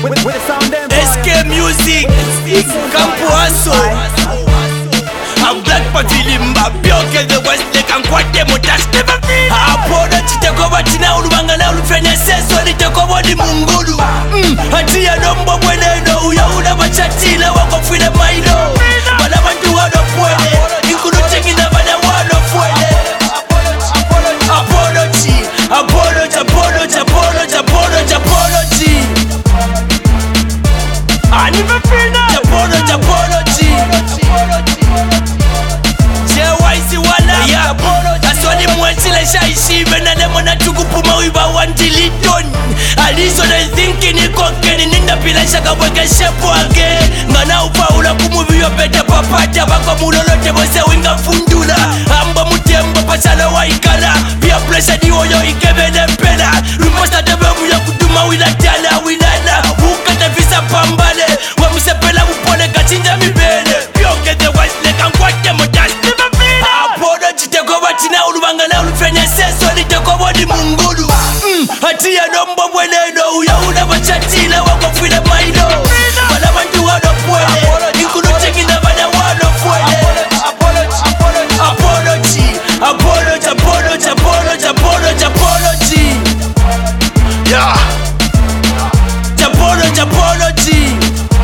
SK Music, Campo Aso, a Black Patilimba, Bioke the West Lake and Quate Motash never be. Apoda Chitakoba China Ulubangana Ulufenya Seso Litakoba di Mungulu. Hatia Dombo Bueneno, Uyauna Bachatila, Wako Frida Milo. Balabantu Wado Puede, Include taking the Bada Wado Puede. Apology, apology, apology, apology, apology, apology. I never feel that. Apology, apology. JYZ wala. Yeah, that's why the mwensile shaishi. Benade mwana tukupuma wiba wantiliton. Aliso they thinking ni kokeni. Ninda pila shaka weke shepu age. Ngana upaula kumubiyo pete papata. Bako mulolote bose winga fundula. Amba mutembo pasala waikala. Pia pressure di oyo ikebele pena. Rumosta debe muya kutuma wila tala wilala. Ukata visa pambale. Wamusepela mupone kachinja mibele. Bioke the West Lake and Quate Motash never feel. Apodo chitekoba china ulubangana ulufenya seso litekoba di Mungulu. Hatia Dombo Bueneno Uyauna Bachatila Wako Frida Milo. Balabantu Wado Puede, Include taking the Bada Wado Puede. Apology, apology, apology, apology, apology, apology. Yeah. Apology, apology.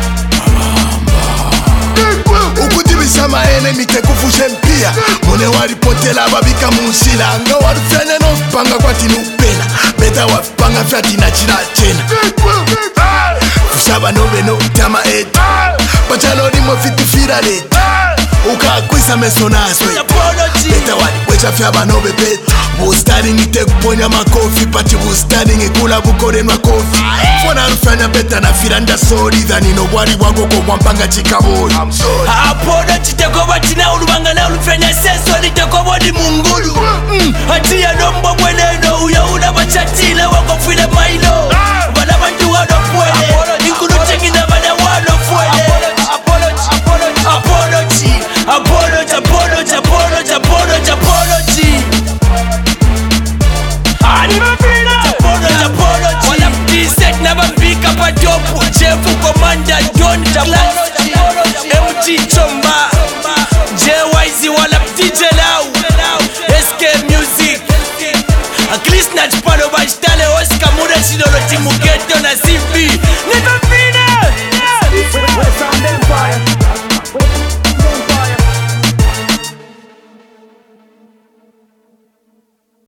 Ukudibisha maenemy tekufushe mpia. Mune waripotela babika munsila. Anga warufanya no panga kwa tinupena. Beta wafipanga fyati na chila chena. Fushaba nobe no tama etu. Pachalori mo fitu fira letu. Uka kwisa meso naswe. Beta wadikwesha fyaba nobe petu. Bustani ngite kuponya makofi. Pati bustani ngikula bukore nwa kofi. Fona rufanya beta na firanda sori. Dhani no wari wako kwa mpanga chikabori. Apoda chitekoba china ulubangana ulufenya seso litekoba di Mungulu. Hatia Dombo Bueneno Uyauna Bachatila Wako Frida Milo. Balabantu Wado Puede, Include taking the Bada Wado Puede. Apology, apology, apology, apology, apology, apology. I never feel that. Apology, apology. Wala P-Set never pick up a job. Jefu Commander John Class, MT Chomba, JYZ wala DJ Lau, SK Music. A Chris Natch Palo Bastale Oscar Muda Sidolo Timugeto na CV.